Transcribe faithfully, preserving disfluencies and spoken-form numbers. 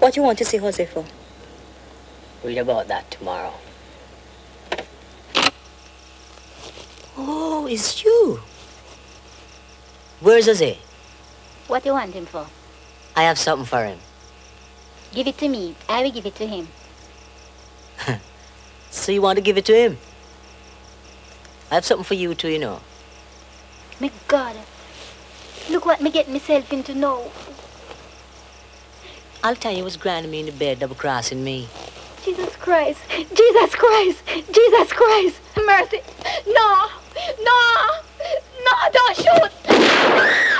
What you want to see Jose for? Read about that tomorrow. Oh, it's you. Where's Jose? What you want him for? I have something for him. Give it to me. I will give it to him. So you want to give it to him? I have something for you too, you know. My God. Look what me get myself into now. I'll tell you what's grinding me in the bed, double-crossing me. Jesus Christ. Jesus Christ. Jesus Christ. Mercy. No. No. No, don't shoot.